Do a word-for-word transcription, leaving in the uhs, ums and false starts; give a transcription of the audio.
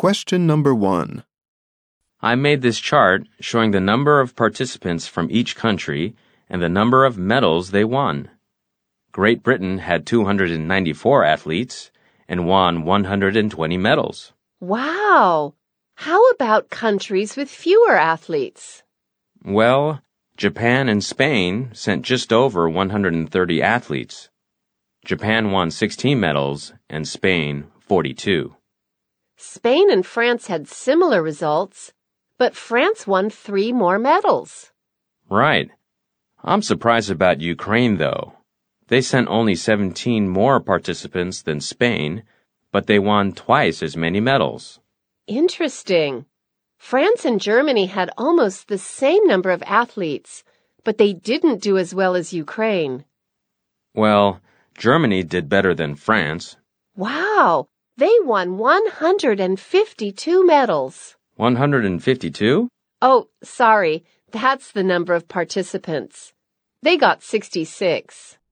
Question number one. I made this chart showing the number of participants from each country and the number of medals they won. Great Britain had two hundred ninety-four athletes and won one hundred twenty medals. Wow! How about countries with fewer athletes? Well, Japan and Spain sent just over one hundred thirty athletes. Japan won sixteen medals and Spain forty-two. Spain and France had similar results, but France won three more medals. Right. I'm surprised about Ukraine, though. They sent only seventeen more participants than Spain, but they won twice as many medals. Interesting. France and Germany had almost the same number of athletes, but they didn't do as well as Ukraine. Well, Germany did better than France. Wow! They won one hundred fifty-two medals. one hundred fifty-two? Oh, sorry. That's the number of participants. They got sixty-six.